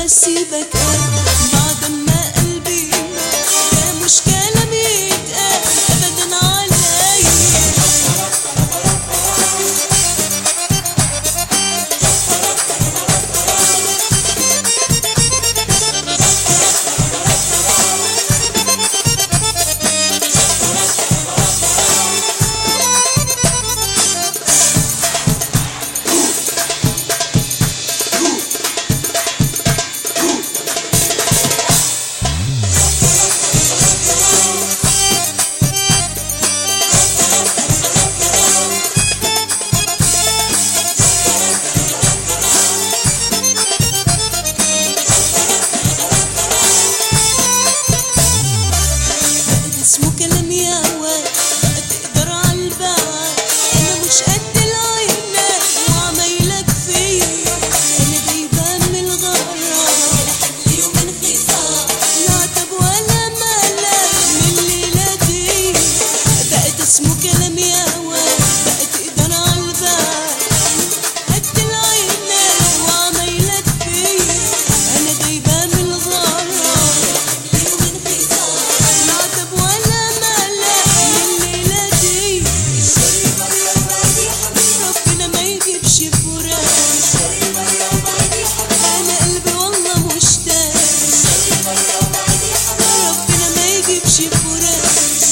واسيبك بعد ما قلبي ده مش كلام يتقال ابدا عليا. اسمه كلام يا واد بقى تقدر عالبعد، انا مش قد العينات وعمايلك فيا، انا جايبه من الغرام لحد يومين خصام، لا عتب ولا ملل من الليله دي. بقت اسمه كلام يا واد بقى تقدر عالبعد، قد العينات وعمايلك فيا، انا جايبه من الغرام لحد يومين خصام، لا عتب ولا ربنا ما يجيبش فراق، انا قلبي والله مشتاق، ربنا ما يجيبش فراق،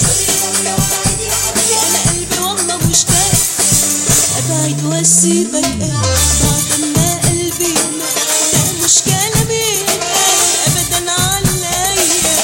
انا قلبي والله مشتاق، ابعد واسيبك بعد ما قلبي ده مش كلام يتقال ابدا عليا.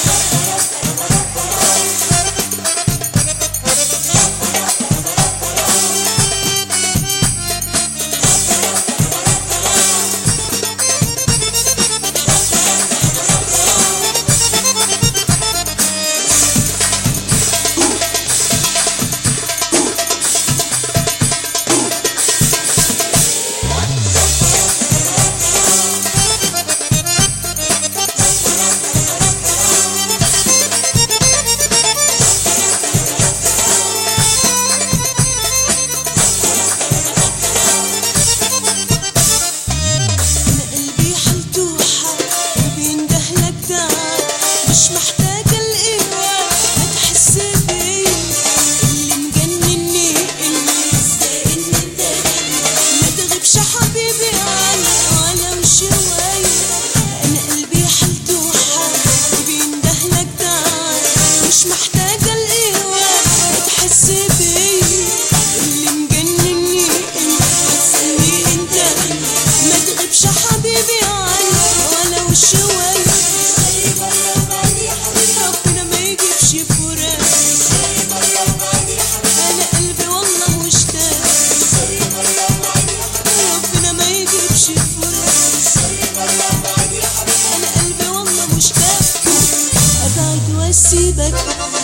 مش محتاجة الإيوة هتحس بيا، اللي مجنني اللي سائلني الدنيا، ما تغيبش حبيبي عني ولو شوية، أنا قلبي حالته حال وبيندهلك تعال، مش محتاجة الإيوة هتحس بيا، اللي مجنني اللي سائلني انت، ما تغيبش حبيبي عني ولو شوية، ربنا ما يجيبش فراق، انا قلبي والله مشتاق، ربنا ما يجيبش فراق، انا قلبي والله مشتاق، ابعد واسيبك